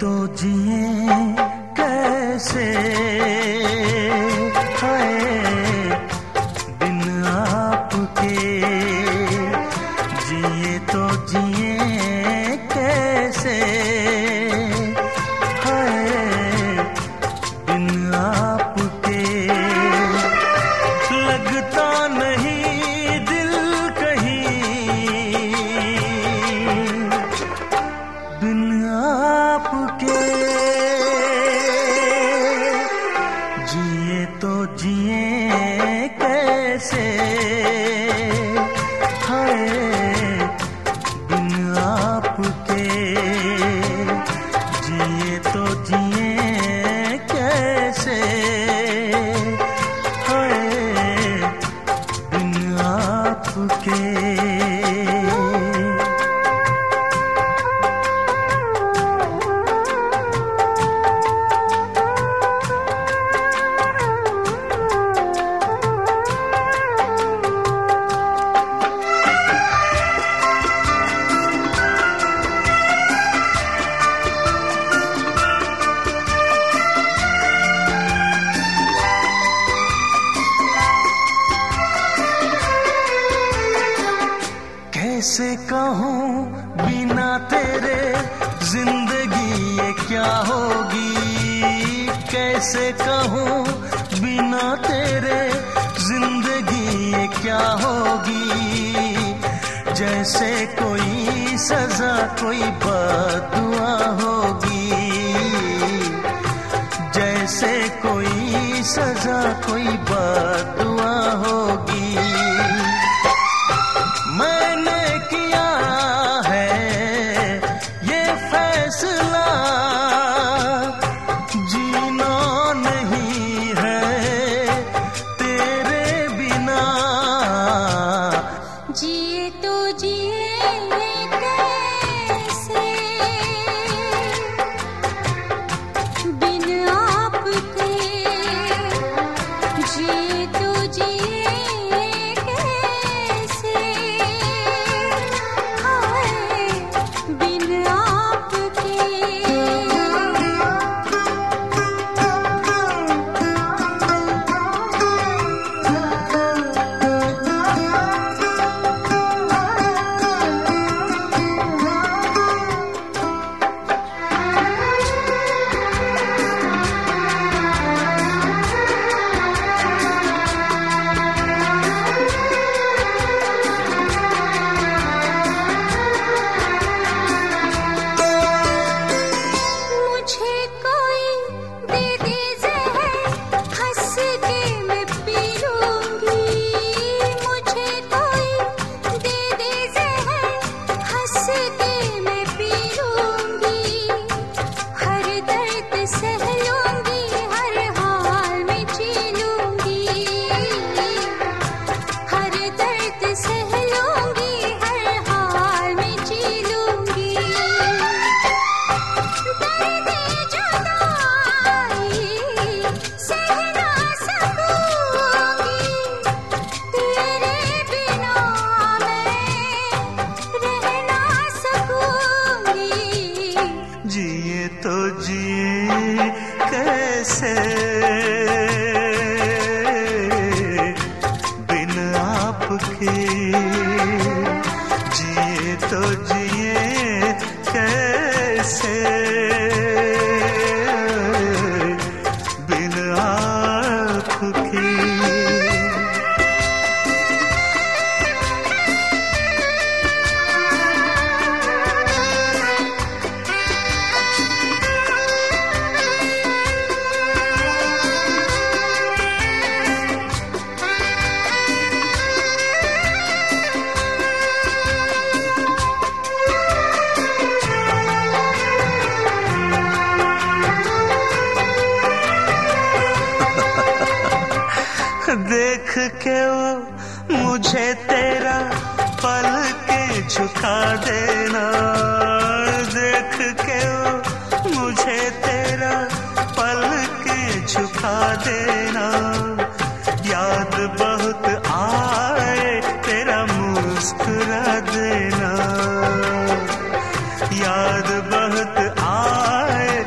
तो जिए कैसे हाय बिन आपके, जिए तो जिए कैसे हाय बिन आपके। लगता नहीं दिल कहीं बिन आपके, जिए तो जिए कैसे हाय बिन आपके, जिए तो जिए कैसे हाय बिन आपके। कैसे कहूँ बिना तेरे जिंदगी ये क्या होगी, कैसे कहूँ बिना तेरे जिंदगी ये क्या होगी। जैसे कोई सजा कोई बद्दुआ होगी, जैसे कोई सजा कोई बद्दुआ होगी। मैंने किया है ये फैसला, जीना नहीं है तेरे बिना। जिए तो जिए कैसे बिन आपके, जिए तो जिए कैसे हाय बिन आपके। जिए तो जिए कैसे बिन आपके, जिए तो जिए कैसे बिन आपके। देख के वो मुझे तेरा पल के झुका देना, देख के वो मुझे तेरा पल के झुका देना। याद बहुत आए तेरा मुस्कुरा देना, याद बहुत आए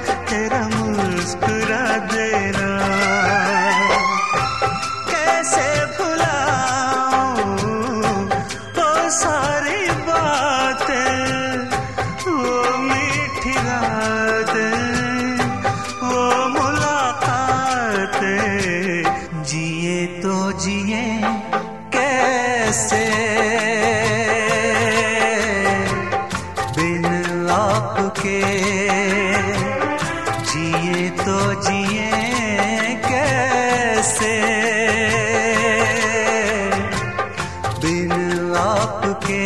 वो मुलाकातें, जिए तो जिए कैसे बिन आपके, जिए तो जिए कैसे बिन आपके।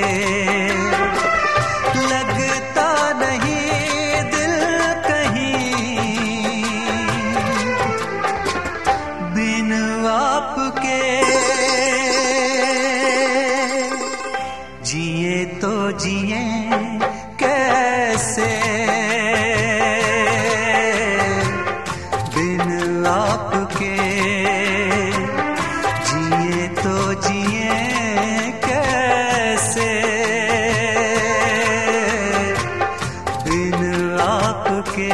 लगता नहीं दिल कहीं बिन आपके, जिए तो जिए कैसे बिन आपके, जिए तो जिए कैसे बिन आपके।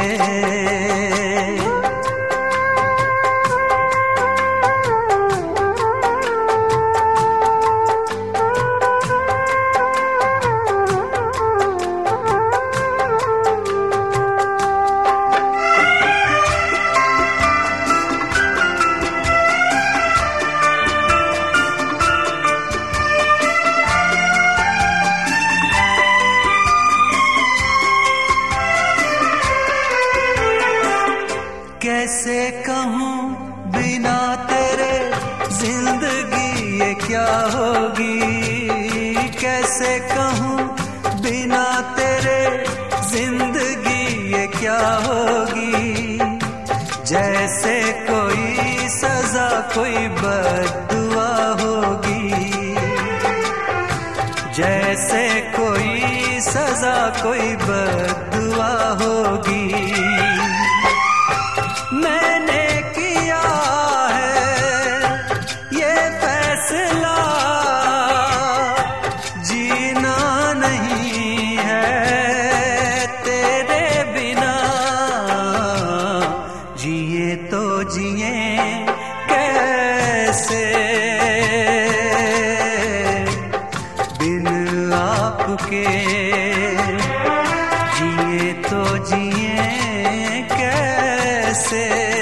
कैसे कहूँ बिना तेरे जिंदगी ये क्या होगी, कैसे कहूँ बिना तेरे जिंदगी ये क्या होगी। जैसे कोई सजा कोई बद्दुआ होगी, जैसे कोई सजा कोई बद्दुआ होगी। मैंने किया है ये फैसला, जीना नहीं है तेरे बिना, जिए तो जिए कैसे बिन आपके, जिए तो जिए कैसे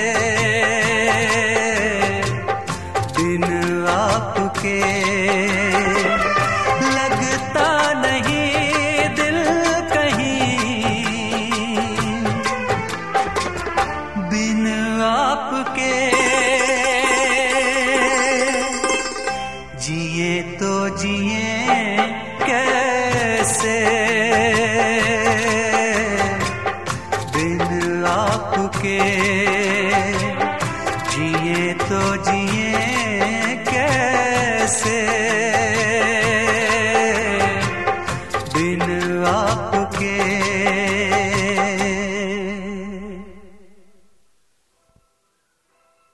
बिन आपके। लगता नहीं दिल कहीं बिन आपके, जिए तो जिए कैसे बिन आपके, जिए तो जिए कैसे।